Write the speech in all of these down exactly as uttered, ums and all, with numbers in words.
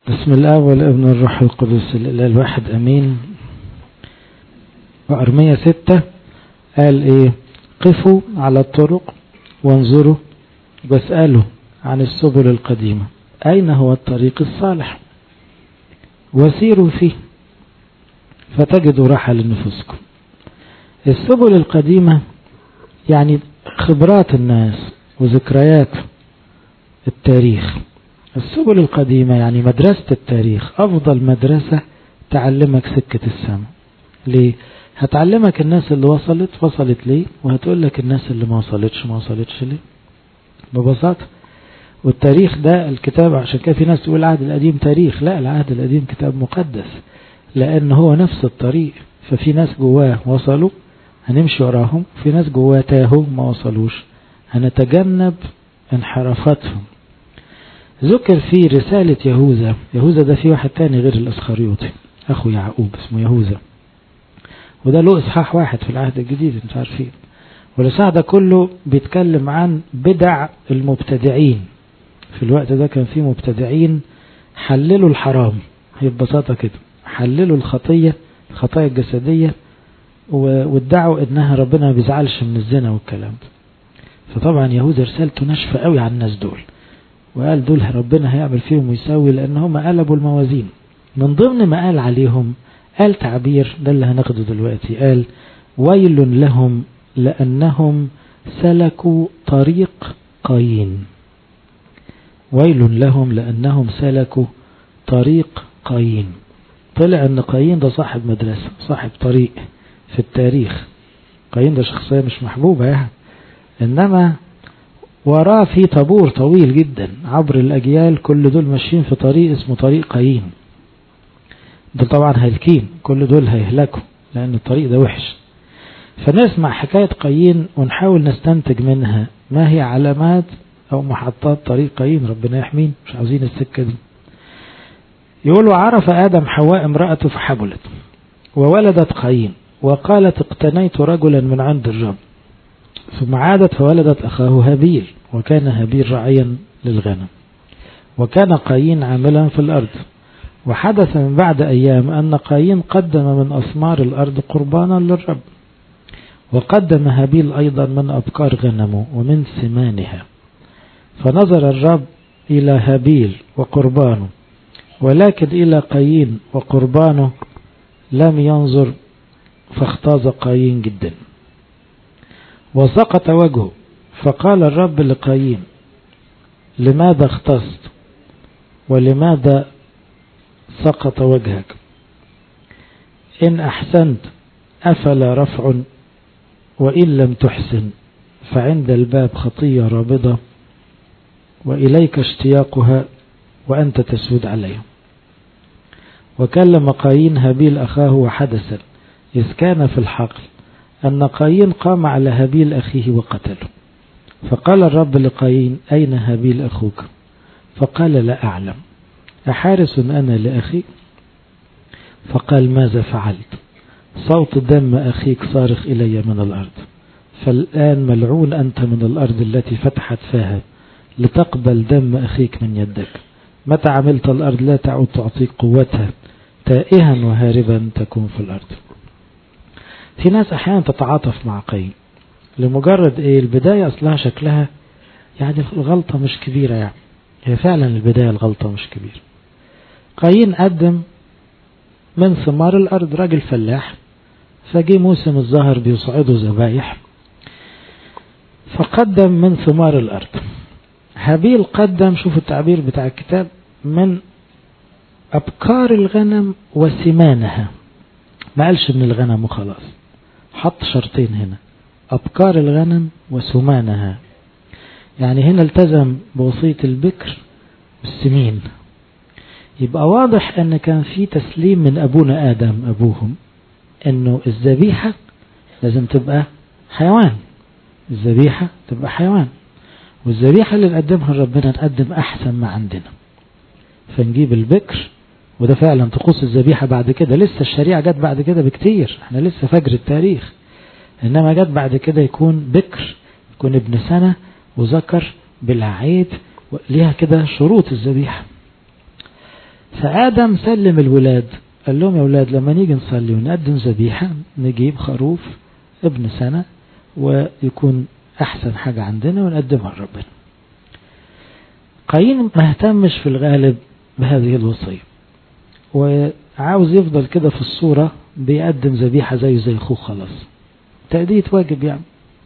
بسم الله والابن الروح القدس الإله الواحد أمين. وأرمية ستة قال إيه؟ قفوا على الطرق وانظروا واسألوا عن السبل القديمة أين هو الطريق الصالح وسيروا فيه فتجدوا راحة لنفسكم. السبل القديمة يعني خبرات الناس وذكريات التاريخ. السبل القديمة يعني مدرسة التاريخ، أفضل مدرسة تعلمك سكة السماء. ليه؟ هتعلمك الناس اللي وصلت وصلت ليه، وهتقول لك الناس اللي ما وصلتش ما وصلتش ليه ببساطة. والتاريخ ده الكتاب، عشان كده في ناس تقول العهد القديم تاريخ، لا، العهد القديم كتاب مقدس، لأن هو نفس الطريق. ففي ناس جواه وصلوا هنمشي وراهم، في ناس جواه تاهوا ما وصلوش هنتجنب انحرافاتهم. ذكر في رسالة يهوذا، يهوذا ده في واحد تاني غير الأسخريوطي أخو يعقوب اسمه يهوذا، وده له إصحاح واحد في العهد الجديد انت عارفين. والإصحاح ده كله بيتكلم عن بدع المبتدعين. في الوقت ده كان في مبتدعين حللوا الحرام، هي ببساطة كده حللوا الخطية الخطايا الجسدية وادعوا انها ربنا ما بيزعلش من الزنا والكلام ده. فطبعا يهوذا رسالته ناشفة قوي عن الناس دول، وقال دول ربنا هيعمل فيهم ويساوي لأن هم قلبوا الموازين. من ضمن ما قال عليهم قال تعبير ده اللي هناخده دلوقتي، قال ويل لهم لأنهم سلكوا طريق قايين. ويل لهم لأنهم سلكوا طريق قايين. طلع أن قايين ده صاحب مدرسة صاحب طريق في التاريخ. قايين ده شخصية مش محبوبة يعني، إنما وراه في طابور طويل جدا عبر الأجيال، كل دول ماشيين في طريق اسمه طريق قايين. دول طبعا هالكين، كل دول هيهلكوا لأن الطريق ده وحش. فنسمع حكاية قايين ونحاول نستنتج منها ما هي علامات أو محطات طريق قايين. ربنا يحمين، مش عاوزين السكة دي. يقولوا عرف آدم حواء امرأته فحبلت وولدت قايين وقالت اقتنيت رجلا من عند الرب، ثم عادت فولدت أخاه هابيل وكان هابيل راعيا للغنم وكان قايين عاملا في الأرض. وحدث من بعد أيام أن قايين قدم من أثمار الأرض قربانا للرب، وقدم هابيل أيضا من أبكار غنمه ومن سمانها. فنظر الرب إلى هابيل وقربانه ولكن إلى قايين وقربانه لم ينظر، فاختاز قايين جدا وسقط وجهه. فقال الرب لقايين لماذا اختصت ولماذا سقط وجهك؟ إن أحسنت أفلا رفع، وإن لم تحسن فعند الباب خطية رابضة وإليك اشتياقها وأنت تسود عليها. وكلم قايين هابيل أخاه وحدث إذ كان في الحقل أن قايين قام على هابيل أخيه وقتله. فقال الرب لقايين أين هابيل أخوك؟ فقال لا أعلم، أحارس أنا لأخي؟ فقال ماذا فعلت؟ صوت دم أخيك صارخ إلي من الأرض، فالآن ملعون أنت من الأرض التي فتحت فيها لتقبل دم أخيك من يدك. متى عملت الأرض لا تعود تعطيك قوتها، تائها وهاربا تكون في الأرض. في ناس أحيانا تتعاطف مع قايين لمجرد إيه؟ البداية أصلها شكلها يعني الغلطة مش كبيرة، يعني هي فعلا البداية الغلطة مش كبيرة. قايين قدم من ثمار الأرض، راجل فلاح، فجي موسم الزهر بيصعدوا ذبايح فقدم من ثمار الأرض. هابيل قدم، شوف التعبير بتاع الكتاب، من أبكار الغنم وسمانها. ما قالش من الغنم وخلاص، حط شرطين هنا، أبكار الغنم وسمانها، يعني هنا التزم بوصية البكر والسمين. يبقى واضح أن كان في تسليم من أبونا آدم أبوهم أنه الذبيحة لازم تبقى حيوان، الذبيحة تبقى حيوان، والذبيحة اللي نقدمها لربنا نقدم أحسن ما عندنا، فنجيب البكر. وده فعلا طقوس الذبيحة بعد كده، لسه الشريعة جت بعد كده بكتير، احنا لسه فجر التاريخ، إنما جت بعد كده يكون بكر، يكون ابن سنة وذكر بلا عيب، ليها كده شروط الذبيحة. فآدم سلم الولاد، قال لهم يا ولاد لما نيجي نصلي ونقدم ذبيحة نجيب خروف ابن سنة ويكون أحسن حاجة عندنا ونقدمها لربنا. قايين ما اهتمش في الغالب بهذه الوصية، وعاوز يفضل كده في الصورة بيقدم ذبيحة زي زي أخوه خلاص، تأدية واجب يعني.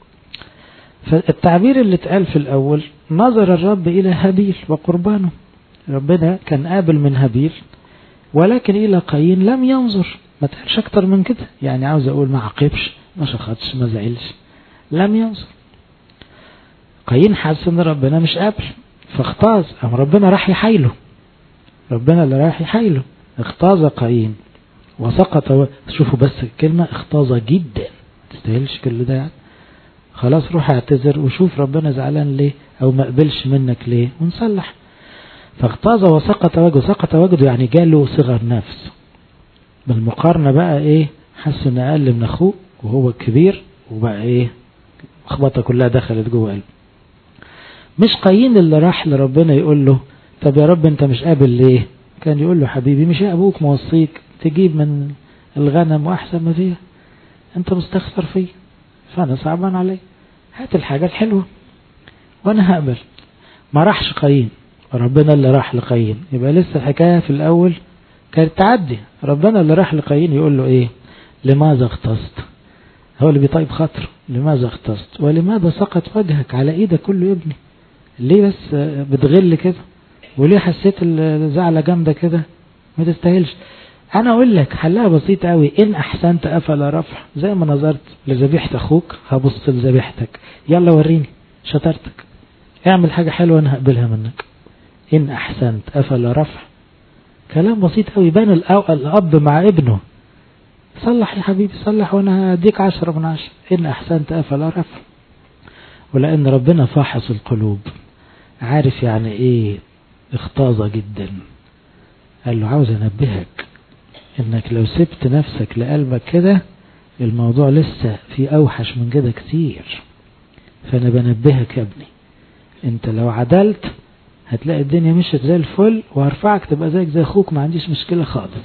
فالتعبير اللي اتقال في الأول نظر الرب إلى هابيل وقربانه، ربنا كان قابل من هابيل، ولكن إلى قايين لم ينظر. ما تقالش أكتر من كده، يعني عاوز أقول ما عاقبش ما شخطش ما زعلش، لم ينظر. قايين حاسس إن ربنا مش قابل فاختاز، أم ربنا راح يحايله، ربنا اللي راح يحايله. اختاز قايين وسقط و... شوفوا بس الكلمة اختاز جدا، تستاهلش كل ده يعني. خلاص روح اعتذر وشوف ربنا زعلان ليه او ما قبلش منك ليه ونصلح. فاغتاظ وسقط وجهه، سقط وجهه يعني جاله صغر نفس. بالمقارنة بقى ايه، حس ان اقل من اخوه وهو كبير، وبقى ايه خبطة كلها دخلت جوه قلبه. مش قايين اللي راح لربنا يقول له طب يا رب انت مش قابل ليه، كان يقول له حبيبي مش ابوك موصيك تجيب من الغنم واحسن ما فيها، انت مستخسر فيه فانا صعبان علي، هات الحاجة الحلوة وانا هقبل. ما راحش قايين، ربنا اللي راح لقايين. يبقى لسه الحكاية في الاول كانت تعدي، ربنا اللي راح لقايين يقول له ايه، لماذا اغتصت، هو اللي بيطيب خاطره، لماذا اغتصت ولماذا سقط وجهك على ايدك كله يا ابني، ليه بس بتغل كده، وليه حسيت الزعلة جامدة كده، ما تستاهلش. انا اقول لك حلها بسيط قوي، ان احسنت افلا رفع، زي ما نظرت لذبيحة اخوك هبص لذبيحتك، يلا وريني شطارتك، اعمل حاجة حلوة انا هقبلها منك. ان احسنت افلا رفع، كلام بسيط قوي يبان الاب مع ابنه، صلح يا حبيبي صلح وانا هديك عشرة من عشرة، ان احسنت افلا رفع. ولان ربنا فاحص القلوب عارف يعني ايه اختاظة جدا، قال له عاوز انبهك انك لو سبت نفسك لقلبك كده الموضوع لسه في اوحش من كده كتير، فانا بنبهك يا ابني، انت لو عدلت هتلاقي الدنيا مشت زي الفل وهرفعك تبقى زيك زي اخوك، ما عنديش مشكلة خالص.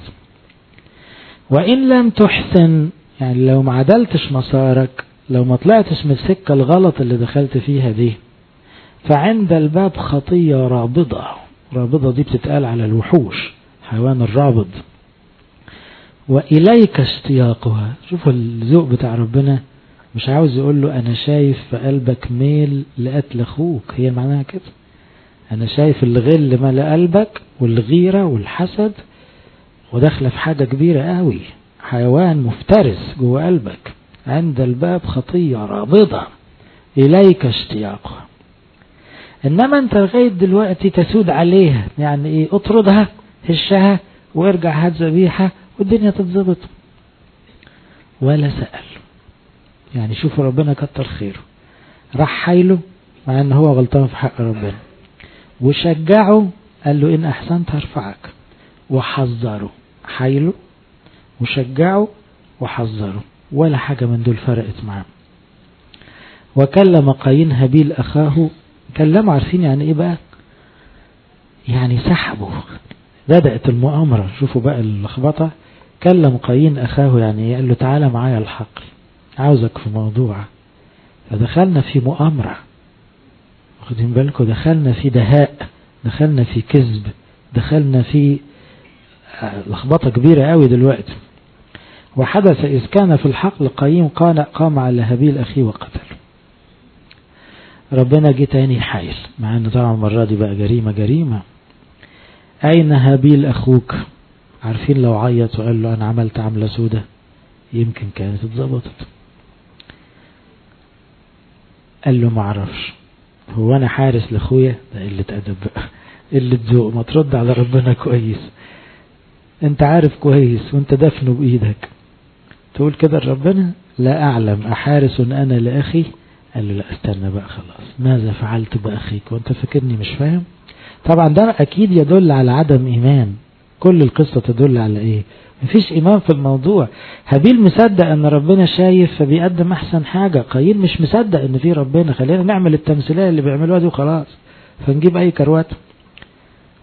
وان لم تحسن، يعني لو ما عدلتش مسارك، لو ما طلعتش من السكة الغلط اللي دخلت فيها دي، فعند الباب خطية رابضة. رابضة دي بتتقال على الوحوش، حيوان الرابض. وإليك اشتياقها، شوفوا الذوق بتاع ربنا، مش عاوز يقول له أنا شايف في قلبك ميل لقتل أخوك، هي معناها كده، أنا شايف الغل مال قلبك والغيرة والحسد وداخله في حاجة كبيرة قوي، حيوان مفترس جوه قلبك. عند الباب خطية رابضة إليك اشتياقها. إنما أنت لغاية دلوقتي تسود عليها، يعني إيه، اطردها هشها وارجع هات ذبيحة والدنيا تتظبط. ولا سأل، يعني شوفوا ربنا كتر خيره، راح حايله مع ان هو غلطان في حق ربنا، وشجعه قال له ان احسنت هرفعك، وحذره، حايله وشجعه وحذره، ولا حاجة من دول فرقت معاه. وكلم قايين هابيل اخاه، كلمه عارفين يعني ايه بقى، يعني سحبه، بدأت المؤامرة. شوفوا بقى اللخبطة، كلم قايين أخاه يعني قال له تعالى معايا الحقل، عاوزك في موضوع. فدخلنا في مؤامرة، واخدين بالكم، دخلنا في دهاء، دخلنا في كذب، دخلنا في لخبطة كبيرة قوي دلوقتي. وحدث إذ كان في الحقل قايين قام على هابيل أخيه وقتله. ربنا جه تاني حايل، مع أن طبعا المرة دي بقى جريمة جريمة. أين هابيل أخوك؟ عارفين لو عيط وقال له أنا عملت عملة سودة يمكن كانت اتظبطت. قال له معرفش، هو أنا حارس لأخويا؟ ده قلة أدب بقى، قلة ذوق، ما ترد على ربنا كويس، أنت عارف كويس وأنت دفنه بإيدك، تقول كده لربنا؟ لا أعلم أحارس أنا لأخي؟ قال له لا استنى بقى خلاص، ماذا فعلت بأخيك وأنت فاكرني مش فاهم؟ طبعا ده أكيد يدل على عدم إيمان. كل القصة تدل على إيه؟ مفيش إيمان في الموضوع. هابيل مصدق أن ربنا شايف فبيقدم أحسن حاجة، قايين مش مصدق أن في ربنا، خلينا نعمل التمثيلية اللي بيعملوها دي وخلاص، فنجيب أي كروات.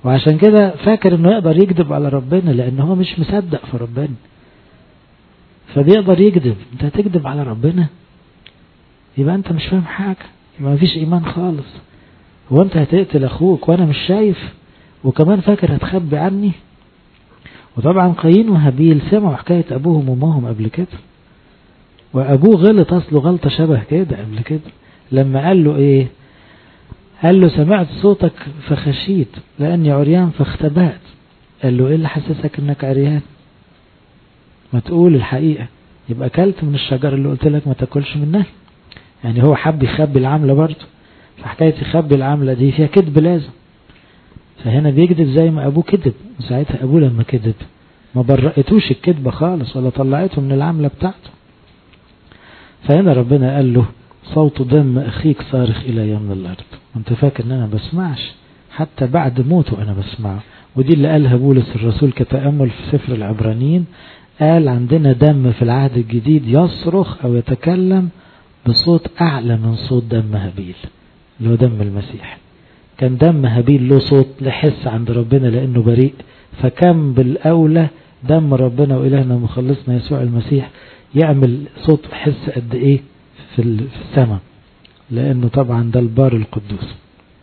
وعشان كده فاكر انه يقدر يكذب على ربنا لانه هو مش مصدق في ربنا، فبيقدر يكذب. انت هتكذب على ربنا؟ يبقى انت مش فاهم حاجة، يبقى مفيش ايمان خالص. هو انت هتقتل اخوك وانا مش شايف وكمان فاكر هتخبي عني؟ وطبعا قايين وهابيل سمعوا حكاية ابوهم وامهم قبل كده، وابوه غلط اصله غلطة شبه كده قبل كده لما قال له ايه؟ قال له سمعت صوتك فخشيت لاني عريان فاختبأت. قال له ايه اللي حسسك انك عريان؟ ما تقول الحقيقة. يبقى كلت من الشجرة اللي قلت لك ما تاكلش منها. يعني هو حب يخبي العملة برضه، فحكاية يخبي العملة دي فيها كذب لازم. فهنا بيكذب زي ما ابوه كذب، وساعتها ابوه لما كذب ما برأتوش الكذبة خالص ولا طلعته من العملة بتاعته. فهنا ربنا قال له صوت دم اخيك صارخ الي من الارض. وانت فاكر ان انا بسمعش؟ حتى بعد موته انا بسمعه. ودي اللي قالها بولس الرسول كتأمل في سفر العبرانيين، قال عندنا دم في العهد الجديد يصرخ او يتكلم بصوت اعلى من صوت دم هابيل اللي هو دم المسيح. كان دم هابيل له صوت لحس عند ربنا لانه بريء، فكم بالاولى دم ربنا والهنا ومخلصنا يسوع المسيح يعمل صوت حس قد ايه في السماء، لانه طبعا ده البار القدوس.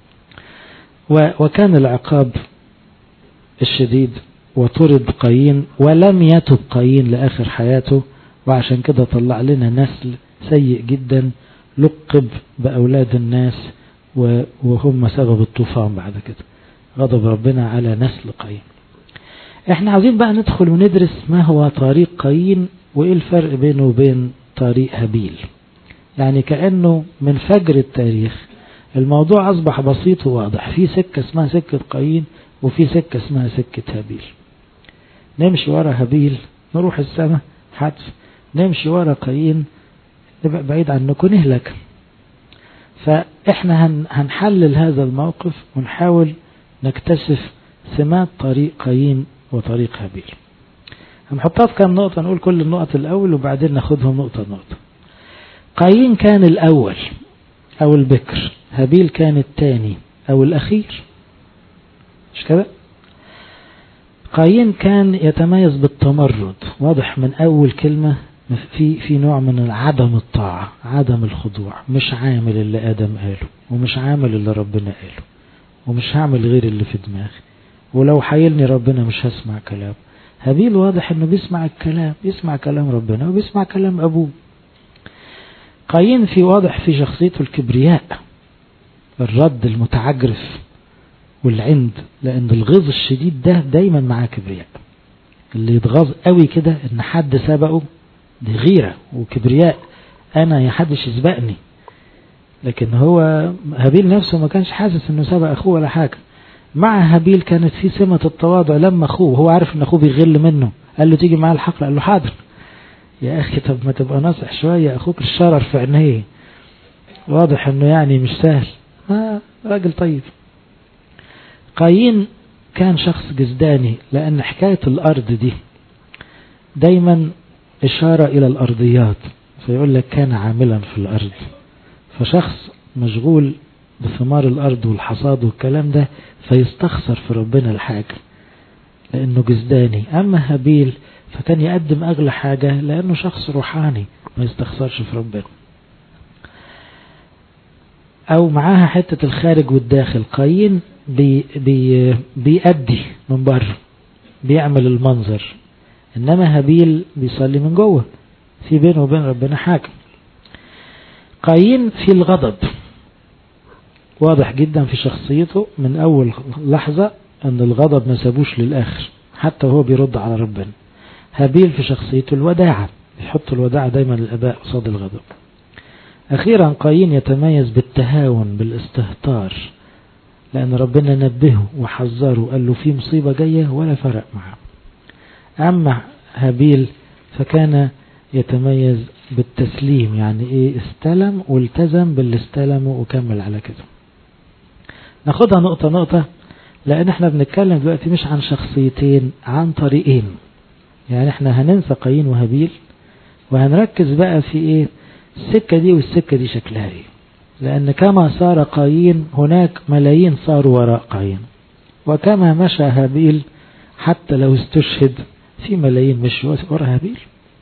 وكان العقاب الشديد وطرد قايين ولم يتب قايين لاخر حياته، وعشان كده طلع لنا نسل سيء جدا لقب باولاد الناس وهم سبب الطوفان بعد كده. غضب ربنا على نسل قايين. احنا عاوزين بقى ندخل وندرس ما هو طريق قايين وايه الفرق بينه وبين طريق هابيل. يعني كأنه من فجر التاريخ الموضوع اصبح بسيط وواضح، في سكة اسمها سكة قايين وفي سكة اسمها سكة هابيل. نمشي ورا هابيل نروح السماء حتف، نمشي ورا قايين نبقى بعيد عنكم نهلك. فاحنا هنحلل هذا الموقف ونحاول نكتشف سمات طريق قايين وطريق هابيل. هنحطها في كام نقطة، نقول كل النقط الأول وبعدين ناخدهم نقطة نقطة. قايين كان الأول أو البكر، هابيل كان الثاني أو الأخير، مش كده؟ قايين كان يتميز بالتمرد، واضح من أول كلمة في في نوع من عدم الطاعة، عدم الخضوع، مش عامل اللي آدم قاله ومش عامل اللي ربنا قاله ومش هعمل غير اللي في دماغي، ولو حيلني ربنا مش هسمع كلام. هابيل واضح انه بيسمع الكلام، بيسمع كلام ربنا وبيسمع كلام ابوه. قايين في واضح في شخصيته الكبرياء، الرد المتعجرف والعند، لان الغيظ الشديد ده دايما معاه كبرياء. اللي يتغاظ قوي كده ان حد سبقه دي غيرة وكبرياء، انا يا حدش يسبقني. لكن هو هابيل نفسه ما كانش حاسس انه سبق اخوه ولا حاجة. مع هابيل كانت في سمة التواضع، لما اخوه هو عارف ان اخوه بيغل منه قال له تيجي معاه الحقل، قال له حاضر يا اخي، طب ما تبقى ناصح شوية، اخوك الشرر في عينيه. واضح انه يعني مش سهل، آه راجل طيب. قايين كان شخص جسداني، لان حكاية الارض دي دايما اشارة الى الارضيات، فيقول لك كان عاملا في الارض، فشخص مشغول بثمار الارض والحصاد والكلام ده، فيستخسر في ربنا الحاجة لانه جسداني. اما هابيل فكان يقدم اغلى حاجة لانه شخص روحاني ما يستخسرش في ربنا. او معاها حتة الخارج والداخل، قايين بي بي بيأدي من بره، بيعمل المنظر، انما هابيل بيصلي من جوه، في بينه وبين ربنا حاجة. قايين في الغضب واضح جدا في شخصيته من اول لحظة ان الغضب ما سابوش للاخر حتى وهو بيرد على ربنا. هابيل في شخصيته الوداعة، يحط الوداعة دايما للاباء قصاد الغضب. اخيرا قايين يتميز بالتهاون بالاستهتار، لان ربنا نبهه وحذره قال له في مصيبة جاية ولا فرق معه. اما هابيل فكان يتميز بالتسليم، يعني ايه استلم والتزم باللي استلمه وكمل على كده. ناخدها نقطة نقطة، لان احنا بنتكلم دلوقتي مش عن شخصيتين، عن طريقين. يعني احنا هننسى قايين وهابيل وهنركز بقى في ايه السكة دي والسكة دي شكلها ايه. لان كما صار قايين هناك ملايين صاروا وراء قايين، وكما مشى هابيل حتى لو استشهد في ملايين مش ورا هابيل.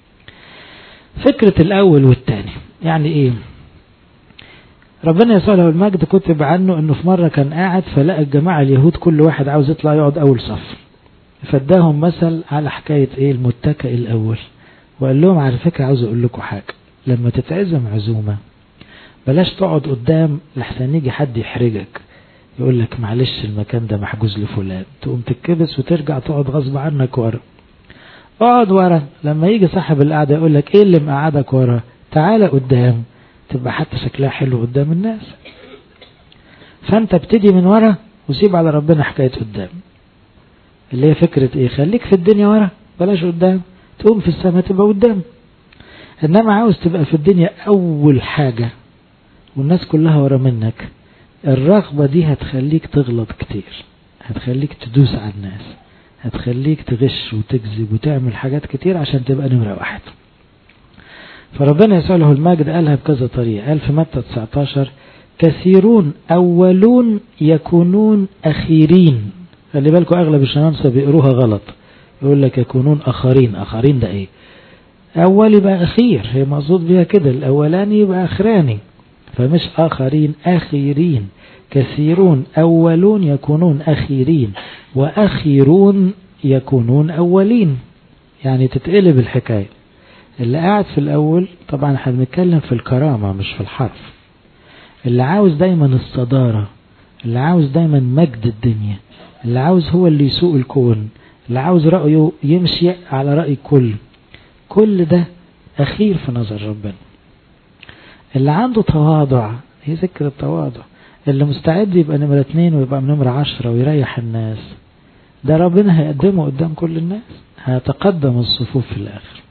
فكرة الأول والثاني يعني إيه؟ ربنا يسوع له المجد كتب عنه أنه في مرة كان قاعد فلقى الجماعة اليهود كل واحد عاوز يطلع يقعد أول صف، فداهم مثل على حكاية إيه المتكئ الأول، وقال لهم على فكرة عاوز أقول لكم حاجة، لما تتعزم عزومة بلاش تقعد قدام لحسن يجي حد يحرجك يقول لك معلش المكان ده محجوز لفلان، تقوم تتكبس وترجع تقعد غصب عنك ورا. اقعد ورا، لما يجي صاحب القعدة يقول لك ايه اللي مقعدك ورا، تعالى قدام، تبقى حتى شكلها حلو قدام الناس. فانت ابتدي من ورا وسيب على ربنا حكاية قدام، اللي هي فكرة ايه، خليك في الدنيا ورا بلاش قدام، تقوم في السماء تبقى قدام. انما عاوز تبقى في الدنيا اول حاجة والناس كلها ورا منك، الرغبة دي هتخليك تغلط كتير، هتخليك تدوس على الناس، هتخليك تغش وتكذب وتعمل حاجات كتير عشان تبقى نمرة واحد. فربنا يسوع له المجد قالها بكذا طريقة، قال في متى تسعة عشر كثيرون أولون يكونون أخيرين. خلي بالكم أغلب الشمامسة بيقروها غلط، يقول لك يكونون آخرين. آخرين ده إيه؟ أول يبقى أخير، هي مقصود بها كده، الأولاني يبقى أخراني، فمش آخرين أخيرين. كثيرون أولون يكونون أخيرين وأخيرون يكونون أولين، يعني تتقلب الحكاية. اللي قاعد في الأول طبعا احنا بنتكلم في الكرامة مش في الحرف، اللي عاوز دايما الصدارة، اللي عاوز دايما مجد الدنيا، اللي عاوز هو اللي يسوق الكون، اللي عاوز رأيه يمشي على رأي كل كل ده أخير في نظر ربنا. اللي عنده تواضع، هي ذكر التواضع، اللي مستعد يبقى نمرة اتنين ويبقى نمرة عشرة ويريح الناس، ده ربنا هيقدمه قدام كل الناس، هيتقدم الصفوف في الآخر.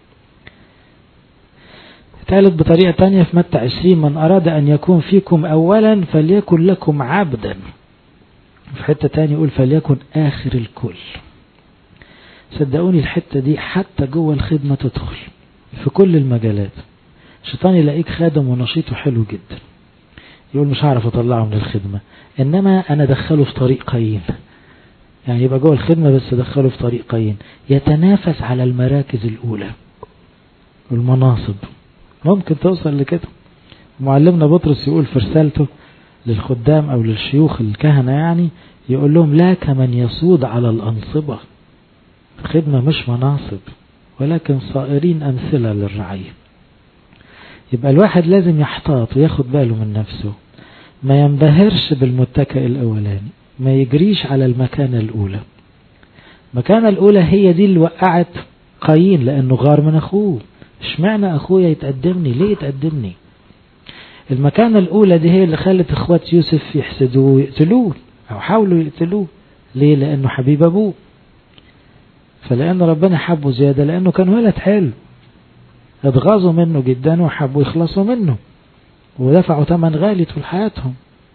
ثالث بطريقة تانية في متى عشرين من أراد أن يكون فيكم أولا فليكن لكم عبدا. في حتة تانية يقول فليكن آخر الكل. صدقوني الحتة دي حتى جوه الخدمة تدخل في كل المجالات. الشيطان يلاقيك خادم ونشيط وحلو جدا، يقول مش هعرف اطلعه من الخدمة، انما انا دخله في طريق قايين، يعني يبقى جوه الخدمة بس دخله في طريق قايين، يتنافس على المراكز الاولى والمناصب، ممكن توصل لكده. معلمنا بطرس يقول في رسالته للخدام او للشيوخ الكهنة، يعني يقول لهم لا كمن يصود على الانصبة، الخدمة مش مناصب ولكن صائرين امثلة للرعية. يبقى الواحد لازم يحتاط وياخد باله من نفسه، ما ينبهرش بالمتكئ الأولاني، ما يجريش على المكانة الأولى. المكانة الأولى هي دي اللي وقعت قايين، لأنه غار من أخوه. اشمعنى أخويا يتقدمني؟ ليه يتقدمني؟ المكانة الأولى دي هي اللي خلت إخوات يوسف يحسدوه ويقتلوه أو حاولوا يقتلوه. ليه؟ لأنه حبيب أبوه، فلأن ربنا حبه زيادة، لأنه كان ولد حلو، اتغاظوا منه جدا وحبوا يخلصوا منه ودفعوا ثمن غالي طول حياتهم.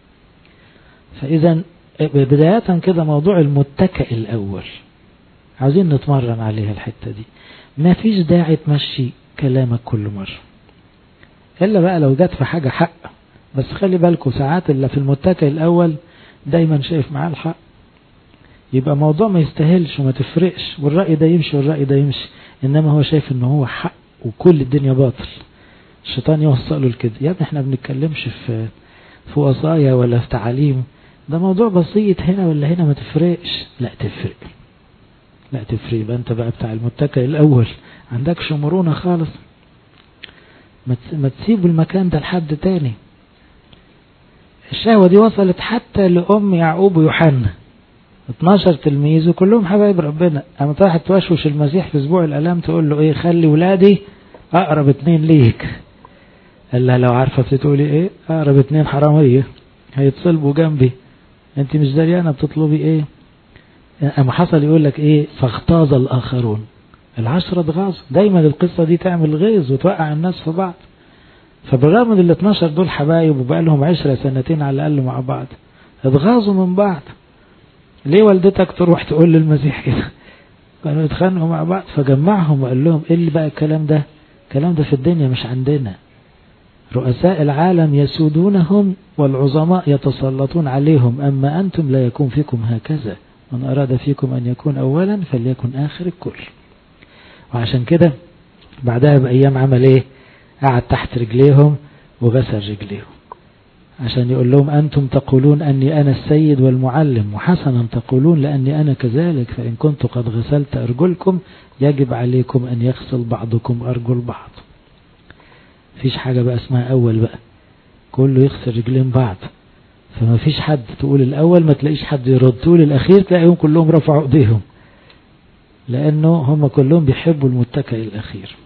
فإذا بداية كده موضوع المتكئ الأول عاوزين نتمرن عليها الحتة دي. ما فيش داعي تمشي كلامك كل مرة إلا بقى لو جت في حاجة حق، بس خلي بالكم ساعات اللي في المتكئ الأول دايما شايف معاه الحق، يبقى موضوع ما يستاهلش وما تفرقش، والرأي ده يمشي والرأي ده يمشي، إنما هو شايف إنه هو حق وكل الدنيا باطل. الشيطان يوصل له لكده. يا ابني احنا بنتكلمش في في وصايا ولا في تعاليم، ده موضوع بسيط، هنا ولا هنا ما تفرقش. لا تفرق، لا تفرق. يبقى انت بقى بتاع المتكئ الاول عندكش مرونة خالص، ما تسيب المكان ده لحد تاني. الشهوة دي وصلت حتى لأم يعقوب ويوحنا، اتناشر تلميذ وكلهم حبايب ربنا، قامت راحت توشوش المسيح في اسبوع الالام تقول له ايه، خلي ولادي اقرب اتنين ليك. قال لها لو عارفه بتقولي ايه، اقرب اتنين حراميه هيتصلبوا جنبي، انت مش دريانه بتطلبي ايه. اما حصل يقول لك ايه، فاغتاظ الاخرون، العشرة اتغاظوا. دايما القصه دي تعمل غيظ وتوقع الناس في بعض. فبالرغم من ال اتناشر دول حبايب وبقى لهم عشرة سنتين على الاقل مع بعض، اتغاظوا من بعض. ليه والدتك تروح تقول للمسيح كده؟ كانوا يتخانقوا مع بعض، فجمعهم وقال لهم ايه اللي بقى الكلام ده؟ الكلام ده في الدنيا مش عندنا. رؤساء العالم يسودونهم والعظماء يتسلطون عليهم، اما انتم لا يكون فيكم هكذا، من أراد فيكم أن يكون أولا فليكن آخر الكل. وعشان كده بعدها بأيام عمل إيه؟ قعد تحت رجليهم وغسل رجليهم عشان يقول لهم أنتم تقولون أني أنا السيد والمعلم، وحسنا تقولون لأني أنا كذلك، فإن كنت قد غسلت أرجلكم يجب عليكم أن يغسل بعضكم أرجل بعض. فيش حاجة بقى اسمها أول بقى، كله يغسل رجلين بعض. فما فيش حد تقول الأول ما تلاقيش حد يرد، تقول الأخير تلاقيهم كلهم رفعوا ايديهم، لأنه هم كلهم بيحبوا المتكئ الأخير.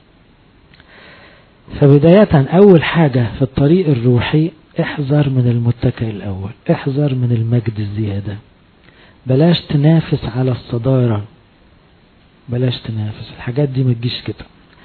فبداية أول حاجة في الطريق الروحي احذر من المتكئ الأول، احذر من المجد الزيادة، بلاش تنافس على الصدارة، بلاش تنافس الحاجات دي ما تجيش كده.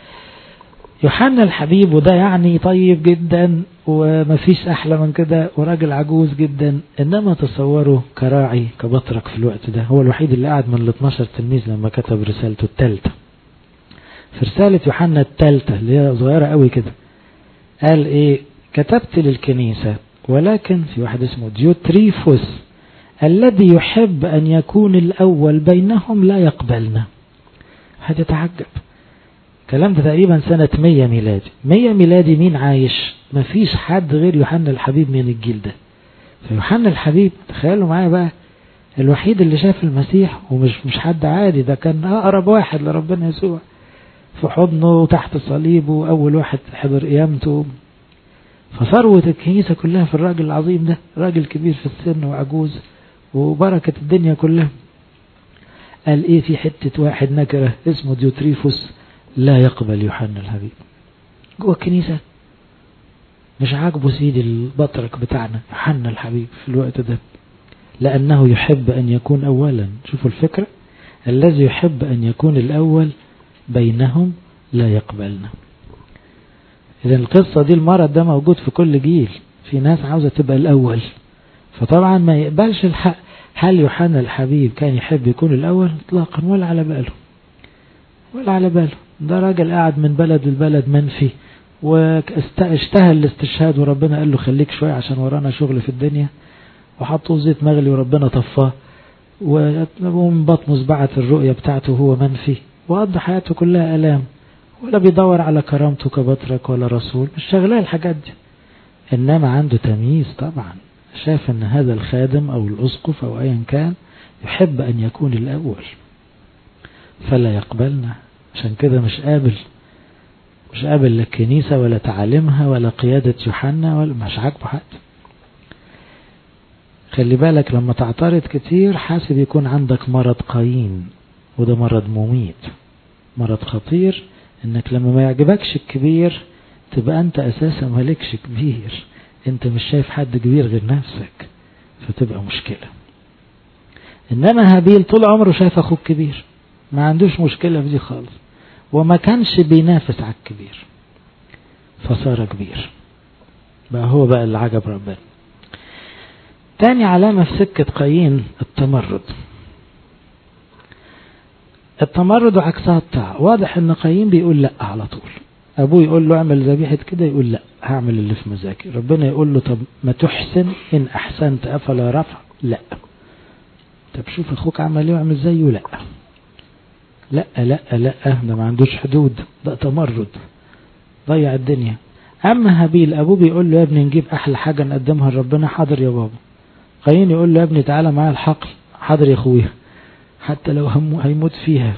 يوحنا الحبيب وده يعني طيب جدا ومفيش أحلى من كده وراجل عجوز جدا، إنما تصوروا كراعي كبطرك في الوقت ده، هو الوحيد اللي قاعد من الاثناشر تلميذ لما كتب رسالته الثالثة. في رسالة يوحنا الثالثة اللي هي صغيرة قوي كده قال إيه؟ كتبت للكنيسة ولكن في واحد اسمه ديوتريفوس الذي يحب أن يكون الأول بينهم لا يقبلنا. هتتعجب، كلام ده تقريبا سنة مية ميلادي. مية ميلادي مين عايش؟ مفيش حد غير يوحنا الحبيب من الجيل ده. فيوحنا الحبيب تخيلوا معايا بقى الوحيد اللي شاف المسيح، ومش مش حد عادي، ده كان أقرب واحد لربنا يسوع في حضنه تحت صليبه، وأول واحد حضر قيامته. فثروة الكنيسة كلها في الراجل العظيم ده، راجل كبير في السن وعجوز وبركة الدنيا كلها. قال ايه في حتة واحد نكرة اسمه ديوتريفوس لا يقبل يوحنا الحبيب جوه الكنيسة؟ مش عاجبه سيدي البطرك بتاعنا يوحنا الحبيب في الوقت ده، لأنه يحب أن يكون أولا. شوفوا الفكرة، الذي يحب أن يكون الأول بينهم لا يقبلنا. إذن القصة دي المرض ده موجود في كل جيل، في ناس عاوزة تبقى الأول، فطبعا ما يقبلش الحق. هل يوحنا الحبيب كان يحب يكون الأول؟ اطلاقا، ولا على باله ولا على باله. ده راجل قاعد من بلد لبلد منفي، واشتهى الاستشهاد وربنا قال له خليك شوية عشان ورانا شغل في الدنيا، وحطوه زيت مغلي وربنا طفاه، ومن بطنه زبعت الرؤية بتاعته هو منفي، وقضى حياته كلها ألام، ولا بيدور على كرامته كبطرك ولا رسول، مش شغلاه الحاجات دي. إنما عنده تمييز طبعا، شاف ان هذا الخادم او الاسقف او ايا كان يحب ان يكون الاول فلا يقبلنا. عشان كده مش قابل مش قابل للكنيسة ولا تعاليمها ولا قيادة يوحنا، ولا مش عاجبه حد. خلي بالك لما تعترض كتير حاسب يكون عندك مرض قايين، وده مرض مميت، مرض خطير، انك لما ما يعجبكش الكبير تبقى انت اساسا مالكش كبير، انت مش شايف حد كبير غير نفسك، فتبقى مشكلة. انما هابيل طول عمره شايف اخوه كبير، ما عندوش مشكلة في دي خالص، وما كانش بينافس على الكبير، فصار كبير بقى، هو بقى اللي عجب ربنا. تاني علامة في سكة قايين التمرد. التمرد وعكسها الطاعة. واضح ان قايين بيقول لا على طول، ابوه يقول له اعمل ذبيحة كده يقول لا هعمل اللي في مزاجي، ربنا يقول له طب ما تحسن ان احسنت افلا رفع، لا. طب شوف اخوك عمل ايه واعمل زيه، لا لا لا لا، ده ما عندوش حدود، ده تمرد ضيع الدنيا. اما هابيل ابوه بيقول له يا ابني نجيب احلى حاجة نقدمها لربنا، حاضر يا بابا. قايين يقول له يا ابني تعالى معايا الحقل، حاضر يا اخويا حتى لو هيموت فيها.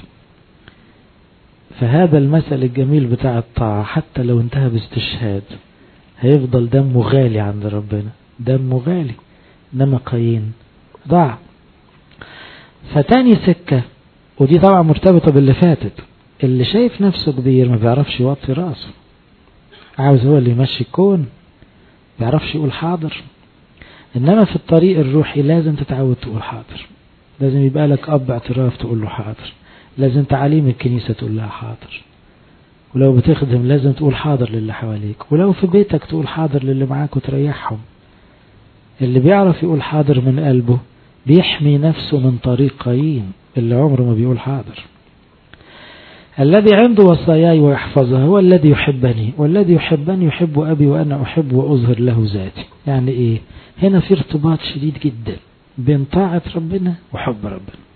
فهذا المثل الجميل بتاع الطاعة حتى لو انتهى باستشهاد هيفضل دمه غالي عند ربنا، دمه غالي. انما قايين ضاع. فتاني سكة، ودي طبعا مرتبطة باللي فاتت، اللي شايف نفسه كبير ما بيعرفش يوطي راسه، عاوز هو اللي يمشي الكون، بيعرفش يقول حاضر. انما في الطريق الروحي لازم تتعود تقول حاضر، لازم يبقى لك اب اعتراف تقول له حاضر، لازم تعاليم الكنيسة تقول لها حاضر، ولو بتخدم لازم تقول حاضر للي حواليك، ولو في بيتك تقول حاضر للي معاك وتريحهم. اللي بيعرف يقول حاضر من قلبه بيحمي نفسه من طريق قايين اللي عمره ما بيقول حاضر. الذي عنده وصاياي ويحفظها هو الذي يحبني، والذي يحبني يحب أبي وأنا أحب وأظهر له ذاتي. يعني إيه؟ هنا في ارتباط شديد جدا بين طاعة ربنا وحب ربنا.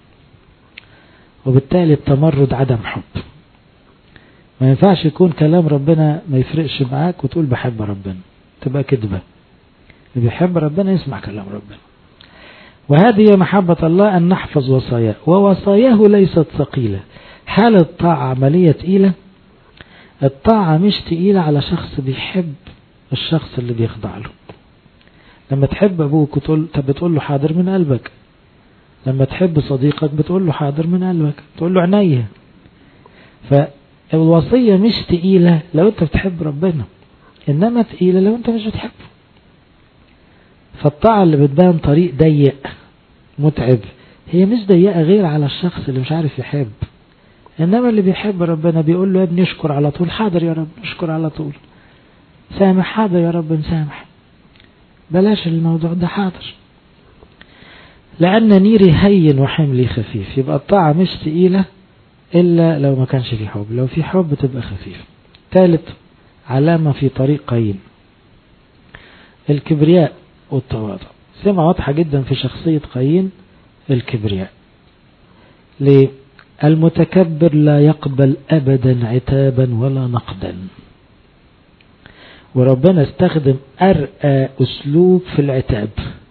وبالتالي التمرد عدم حب. ما ينفعش يكون كلام ربنا ما يفرقش معاك وتقول بحب ربنا، تبقى كذبة. اللي بيحب ربنا يسمع كلام ربنا. وهذه محبة الله أن نحفظ وصاياه، ووصاياه ليست ثقيلة. حال الطاعة عملية تقيلة؟ الطاعة مش تقيلة على شخص بيحب الشخص اللي بيخضع له. لما تحب أبوك وتقول بتقول له حاضر من قلبك، لما تحب صديقك بتقول له حاضر من قلبك، تقول له عينيا. فالوصية مش تقيلة لو أنت بتحب ربنا، إنما تقيلة لو أنت مش بتحبه. فالطاعة اللي بتبان طريق ضيق متعب هي مش ضيقة غير على الشخص اللي مش عارف يحب. إنما اللي بيحب ربنا بيقول له يا ابني اشكر على طول، حاضر يا رب اشكر على طول، سامح حاضر يا رب نسامح، بلاش الموضوع ده حاضر، لأن نيري هين وحملي خفيف. يبقى الطاعة مش تقيلة إلا لو ما كانش في حب، لو في حب تبقى خفيف. ثالث علامة في طريق قايين الكبرياء والتواضع. سمة واضحة جدا في شخصية قايين الكبرياء. ليه؟ المتكبر لا يقبل أبدا عتابا ولا نقدا، وربنا استخدم أرقى أسلوب في العتاب.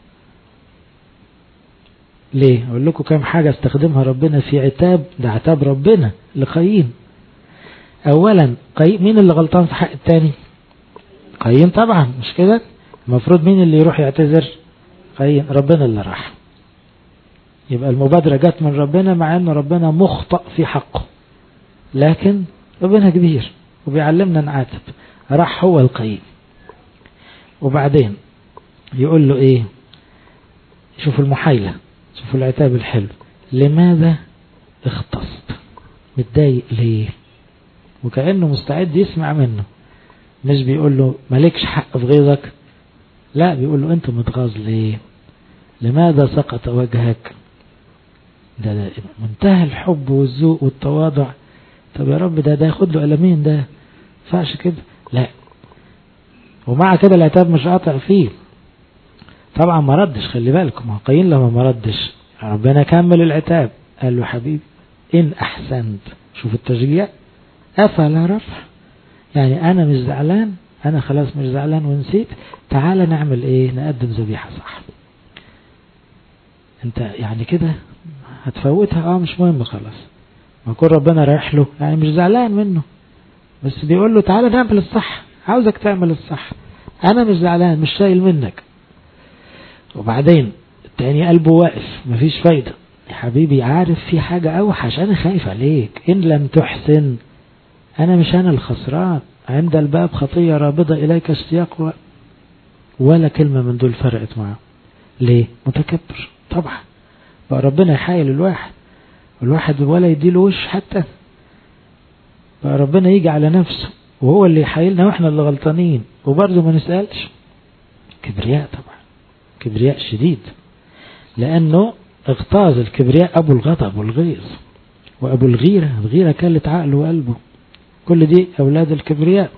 ليه؟ أقول لكم كم حاجة استخدمها ربنا في عتاب، ده عتاب ربنا لقايين. أولا قايين مين اللي غلطان في حق التاني؟ قايين طبعا، مش كده؟ المفروض مين اللي يروح يعتذر؟ قايين. ربنا اللي راح. يبقى المبادرة جت من ربنا، مع أن ربنا مخطئ في حقه، لكن ربنا كبير وبيعلمنا نعاتب. راح هو القايين. وبعدين يقول له ايه؟ شوفوا المحايلة، شوفوا العتاب الحلو. لماذا اختصت؟ متضايق ليه؟ وكأنه مستعد يسمع منه، مش بيقول له مالكش حق في غيظك، لا بيقول له انت متغاظ ليه؟ لماذا سقط وجهك؟ ده, ده منتهى الحب والذوق والتواضع. طب يا رب ده ده ياخد له قلمين، ده فاش كده؟ لا. ومع كده العتاب مش قاطع فيه طبعا، ما ردش. خلي بالكم، ما قايين لما ما ردش ربنا كمل العتاب، قال له حبيبي إن أحسنت، شوف التشجيع، أفلا رفع، يعني أنا مش زعلان، أنا خلاص مش زعلان ونسيت، تعال نعمل إيه؟ نقدم ذبيحة صح. أنت يعني كده هتفوتها؟ آه مش مهم خلاص، ما يكون ربنا رايح له يعني مش زعلان منه، بس بيقول له تعال نعمل الصح، عاوزك تعمل الصح، أنا مش زعلان، مش شايل منك. وبعدين التاني قلبه واقف، مفيش فايدة، يا حبيبي عارف في حاجة أوحش، أنا خايف عليك، إن لم تحسن أنا مش أنا الخسران، عند الباب خطية رابضة إليك اشتياق. ولا كلمة من دول فرقت معه. ليه؟ متكبر طبعا. بقى ربنا يحايل الواحد، والواحد ولا يديله وش حتى، بقى ربنا يجي على نفسه وهو اللي يحايلنا واحنا اللي غلطانين وبرضه ما نسألش. كبرياء طبعا، كبرياء شديد، لأنه اغتاظ. الكبرياء أبو الغضب والغيظ وأبو الغيرة، الغيرة كلت عقله وقلبه، كل دي أولاد الكبرياء.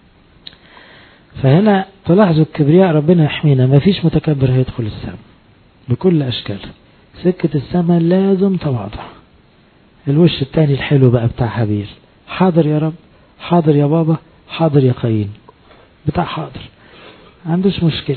فهنا تلاحظوا الكبرياء ربنا يحمينا، ما فيش متكبر هيدخل السماء بكل أشكاله. سكة السماء لازم تواضع. الوش التاني الحلو بقى بتاع حبيل، حاضر يا رب، حاضر يا بابا، حاضر يا قايين، بتاع حاضر، عندوش مشكلة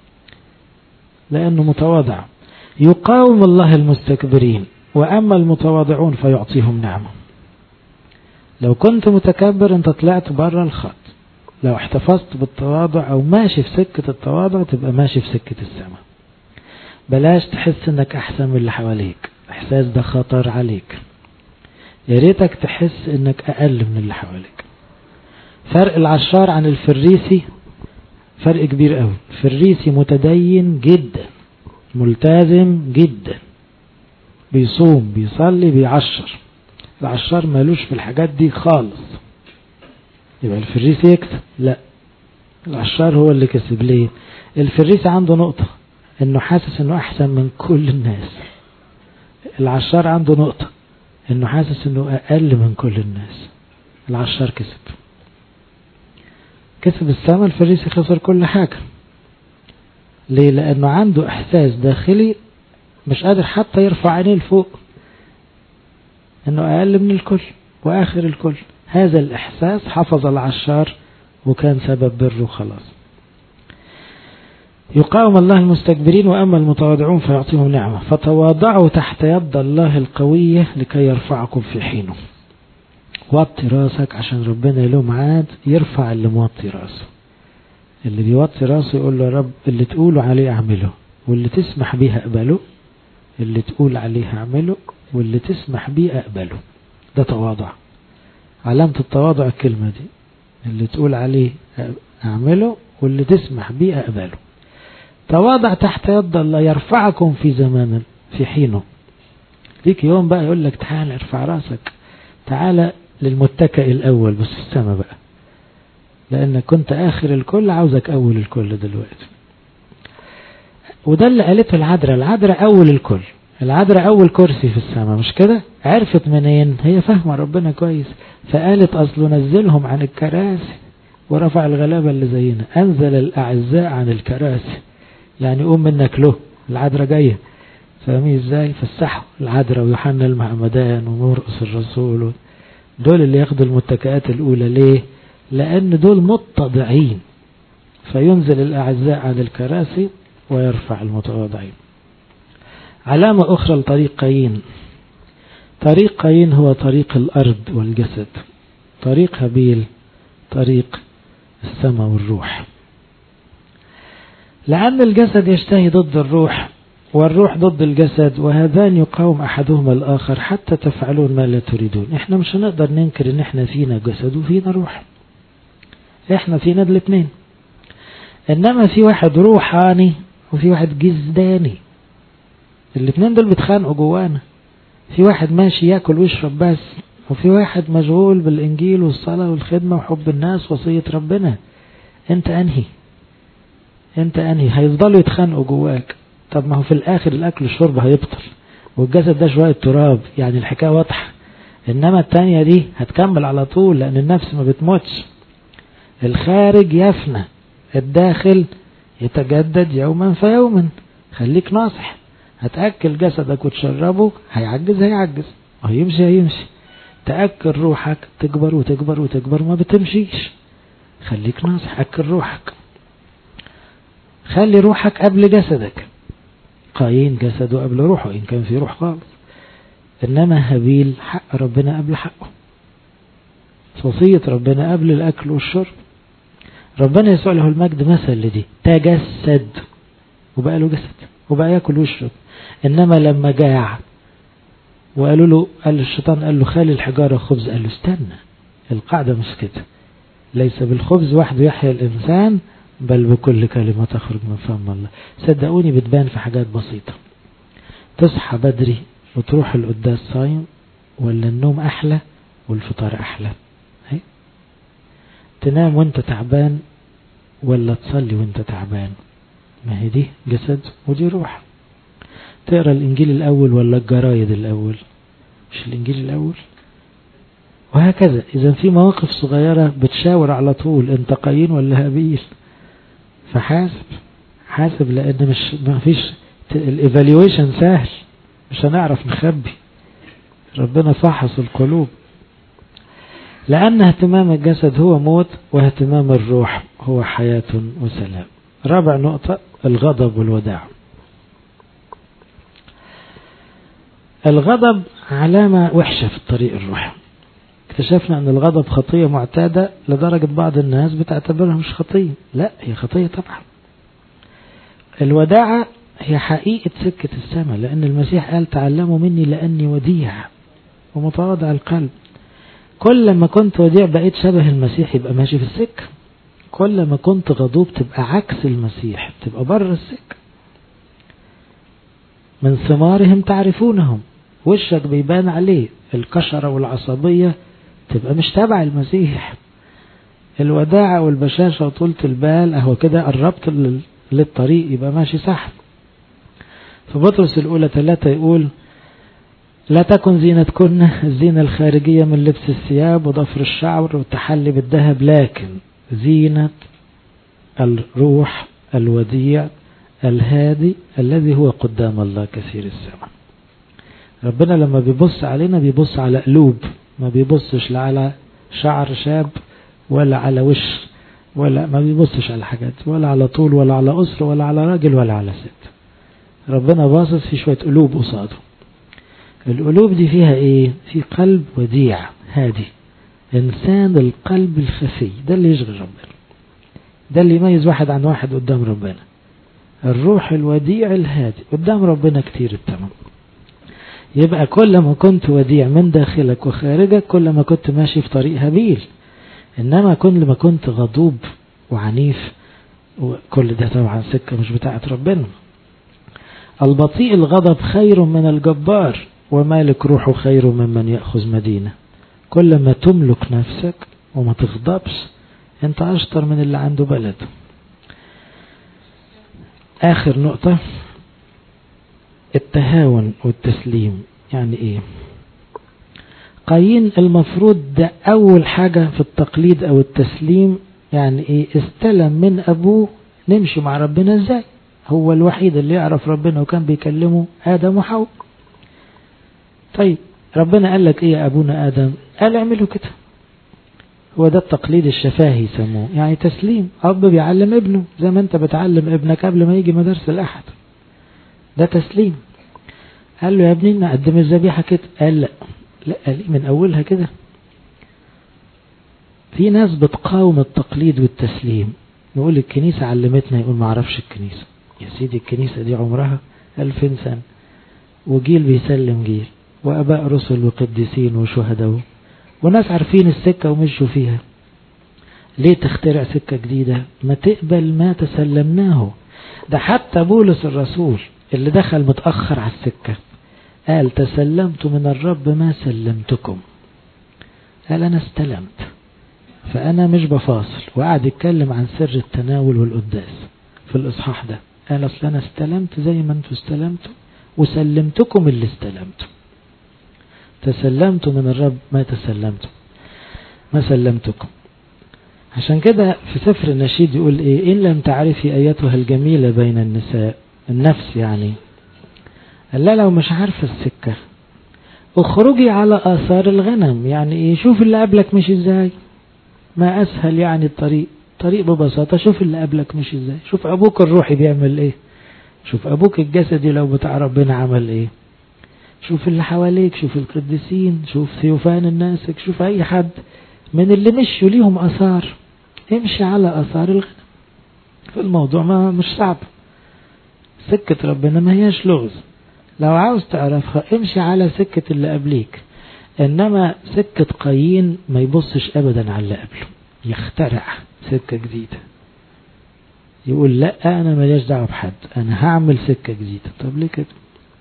لأنه متواضع. يقاوم الله المستكبرين، وأما المتواضعون فيعطيهم نعمة. لو كنت متكبر انت طلعت بره الخط، لو احتفظت بالتواضع او ماشي في سكة التواضع تبقى ماشي في سكة السماء. بلاش تحس انك احسن من اللي حواليك، احساس ده خطر عليك. يا ريتك تحس انك اقل من اللي حواليك. فرق العشار عن الفريسي فرق كبير قوي. الفريسي متدين جدا، ملتزم جدا، بيصوم بيصلي بيعشر. العشار مالوش في الحاجات دي خالص، يبقى الفريسي يكسب؟ لا، العشار هو اللي كسب. ليه؟ الفريسي عنده نقطة انه حاسس انه احسن من كل الناس، العشار عنده نقطة انه حاسس انه اقل من كل الناس. العشار كسب، كسب السماء، الفريسي خسر كل حاجة. ليه؟ لانه عنده احساس داخلي مش قادر حتى يرفع عينيه لفوق. انه اقل من الكل واخر الكل. هذا الاحساس حفظ العشار وكان سبب بره خلاص. يقاوم الله المستكبرين وأما المتواضعون فيعطيهم نعمة. فتواضعوا تحت يد الله القوية لكي يرفعكم في حينه. وطي راسك عشان ربنا له ميعاد يرفع اللي موطي راسه. اللي بيوطي راسه يقول له يا رب اللي تقوله عليه اعمله، واللي تسمح بيه اقبله. اللي تقول عليه اعمله واللي تسمح بيه اقبله. ده تواضع. علامة التواضع الكلمة دي، اللي تقول عليه اعمله واللي تسمح بيه اقبله. تواضع تحت يد الله يرفعكم في زمان في حينه. ليك يوم بقى يقول لك تعال ارفع راسك، تعال للمتكئ الأول بس في السماء بقى، لأنك كنت آخر الكل عاوزك أول الكل دلوقتي. وده اللي قالته العذراء. العذراء أول الكل، العذراء أول كرسي في السماء، مش كده؟ عرفت منين؟ هي فاهمة ربنا كويس، فقالت أصله نزلهم عن الكراسي ورفع الغلابة اللي زينا، أنزل الأعزاء عن الكراسي، يعني قوم منك له. العذراء جاية، فاهمين ازاي؟ فسحوا العذراء ويوحنا المعمدان ومرقس الرسول، دول اللي ياخدوا المتكئات الأولى. ليه؟ لأن دول متضعين، فينزل الأعزاء عن الكراسي ويرفع المتواضعين. علامة أخرى لطريق قايين. طريق قايين هو طريق الأرض والجسد. طريق هابيل طريق السماء والروح. لأن الجسد يشتهي ضد الروح والروح ضد الجسد، وهذان يقاوم أحدهما الآخر حتى تفعلون ما لا تريدون. احنا مش هنقدر ننكر ان احنا فينا جسد وفينا روح، احنا فينا الاثنين. انما في واحد روحاني وفي واحد جسداني، الاثنين دول بيتخانقوا جوانا. في واحد ماشي ياكل ويشرب بس، وفي واحد مشغول بالانجيل والصلاة والخدمة وحب الناس وصية ربنا. انت انهي؟ انت انهي؟ هيفضلوا يتخانقوا جواك. طب ما هو في الاخر الاكل والشرب هيبطل، والجسد ده شوية تراب، يعني الحكاية واضحة. انما التانية دي هتكمل على طول، لان النفس ما بتموتش. الخارج يفنى، الداخل يتجدد يوما فيوما. خليك ناصح، هتأكل جسدك وتشربه هيعجز هيعجز، وهيمشي هيمشي. تأكل روحك تكبر وتكبر وتكبر ما بتمشيش. خليك ناصح، أكل روحك، خلي روحك قبل جسدك. قايين جسده قبل روحه إن كان في روح خالص. إنما هابيل حق ربنا قبل حقه، وصية ربنا قبل الأكل والشرب. ربنا يسوع له المجد مثل لدي، تجسد وبقى له جسد وبقى يأكل ويشرب. إنما لما جاع وقالوا له، قال الشيطان قال له خالي الحجارة خبز، قال له استنى، القاعدة مش كده. ليس بالخبز وحده يحيى الإنسان بل بكل كلمة تخرج من فم الله. صدقوني بتبان في حاجات بسيطة. تصحى بدري وتروح القداس صايم، ولا النوم أحلى والفطار أحلى؟ هي؟ تنام وانت تعبان ولا تصلي وانت تعبان؟ ما هي دي جسد ودي روح. تقرأ الإنجيل الأول ولا الجرايد الأول؟ مش الإنجيل الأول؟ وهكذا. إذا في مواقف صغيرة بتشاور على طول انت قايين ولا هابيل، فحاسب حاسب، لأن مش ما فيش الإيفاليويشن سهل، مش هنعرف نخبي. ربنا فحص القلوب. لأن اهتمام الجسد هو موت، واهتمام الروح هو حياة وسلام. رابع نقطة، الغضب والوداع. الغضب علامة وحشة في الطريق الروحي. اكتشفنا أن الغضب خطية معتادة لدرجة بعض الناس بتعتبرها مش خطية. لا، هي خطية طبعا. الوداعة هي حقيقة سكة السماء، لأن المسيح قال تعلموا مني لأني وديع ومتواضع القلب. كل ما كنت وديع بقيت شبه المسيح، يبقى ماشي في السكة. كل ما كنت غضوب تبقى عكس المسيح، تبقى بره السكة. من ثمارهم تعرفونهم، وشك بيبان عليه. الكشرة والعصبية تبقى مش تبع المسيح. الوداعة والبشاشة وطولة البال اهو كده قربت للطريق، يبقى ماشي صح. في بطرس الأولى ثلاثة يقول لا تكن زينتكن الزينة الخارجية من لبس الثياب وضفر الشعر والتحلي بالذهب، لكن زينة الروح الوديع الهادي الذي هو قدام الله كثير السماء. ربنا لما بيبص علينا بيبص على قلوب، ما بيبصش لا على شعر شاب ولا على وش، ولا ما بيبصش على حاجات، ولا على طول ولا على أسر ولا على راجل ولا على ست. ربنا باصص في شوية قلوب قصاده. القلوب دي فيها ايه؟ في قلب وديع هادي، إنسان القلب الخفي، ده اللي يشغل ربنا، ده اللي يميز واحد عن واحد قدام ربنا. الروح الوديع الهادي قدام ربنا كتير التمام. يبقى كل ما كنت وديع من داخلك وخارجك كل ما كنت ماشي في طريق هبيل، إنما كل ما كنت غضوب وعنيف وكل ده طبعا سكة مش بتاعت ربنا. البطيء الغضب خير من الجبار، ومالك روحه خير ممن يأخذ مدينة. كل ما تملك نفسك وما تغضبش انت أشطر من اللي عنده بلد. آخر نقطة، التهاون والتسليم. يعني ايه؟ قايين المفروض ده أول حاجة في التقليد أو التسليم. يعني ايه؟ استلم من أبوه نمشي مع ربنا ازاي. هو الوحيد اللي يعرف ربنا وكان بيكلمه آدم وحواء. طيب ربنا قال لك ايه يا أبونا آدم؟ قال اعملوا كده. هو ده التقليد الشفاهي يسموه، يعني تسليم. أب بيعلم ابنه زي ما انت بتعلم ابنك قبل ما يجي مدارس الأحد، ده تسليم. قال له يا ابني نقدم الذبيحة كده، قال لا لا ليه من أولها كده. في ناس بتقاوم التقليد والتسليم، نقول الكنيسة علمتنا، يقول ما عرفش الكنيسة. يا سيدي الكنيسة دي عمرها ألفين سنة، وجيل بيسلم جيل، وأباء رسل وقديسين وشهداء وناس عارفين السكة ومشوا فيها. ليه تخترع سكة جديدة؟ ما تقبل ما تسلمناه. ده حتى بولس الرسول اللي دخل متأخر على السكة قال تسلمت من الرب ما سلمتكم. قال أنا استلمت، فأنا مش بفاصل. وقعد يتكلم عن سر التناول والقداس في الإصحاح ده. قال أصل أنا استلمت زي ما أنتوا استلمتوا وسلمتكم اللي استلمتوا. تسلمت من الرب ما تسلمتم ما سلمتكم. عشان كده في سفر النشيد يقول إيه؟ إن لم تعرفي أيتها الجميلة بين النساء، النفس يعني، قال لا لو مش عارفة السكة اخرجي على آثار الغنم. يعني إيه؟ شوف اللي قبلك مش إزاي، ما أسهل يعني الطريق، طريق ببساطة. شوف اللي قبلك مش إزاي، شوف أبوك الروحي بيعمل إيه، شوف أبوك الجسدي لو بتاع ربنا عمل إيه، شوف اللي حواليك، شوف القديسين، شوف ثيوفان الناسك، شوف أي حد من اللي مشوا ليهم أثار، امشي على أثار الغنم. في الموضوع ما مش صعب، سكة ربنا ما هياش لغز. لو عاوز تعرفها امشي على سكة اللي قبليك. إنما سكة قايين ما يبصش أبدا على اللي قبله، يخترع سكة جديدة، يقول لا أنا ماليش دعوة بحد، أنا هعمل سكة جديدة. طب ليه كده؟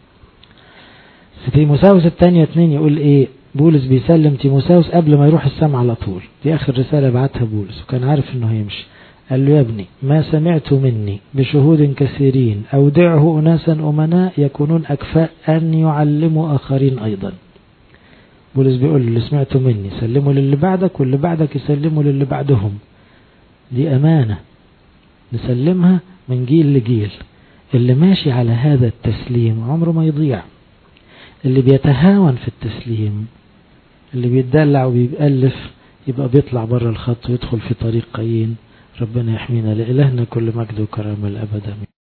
في تيموثاوس الثانية اتنين يقول إيه؟ بولس بيسلم تيموثاوس قبل ما يروح السماء على طول، دي آخر رسالة بعتها بولس وكان عارف إنه هيمشي. قال له يا ابني ما سمعت مني بشهود كثيرين أودعه أناسا أمناء يكونون أكفاء أن يعلموا آخرين أيضا. بولس بيقول اللي سمعته مني سلموا للي بعدك، واللي بعدك يسلموا للي بعدهم. دي أمانة نسلمها من جيل لجيل. اللي ماشي على هذا التسليم عمره ما يضيع. اللي بيتهاون في التسليم، اللي بيتدلع وبيألف، يبقى بيطلع بره الخط ويدخل في طريق قايين. ربنا يحمينا. لإلهنا كل مجد وكرامة الأبد.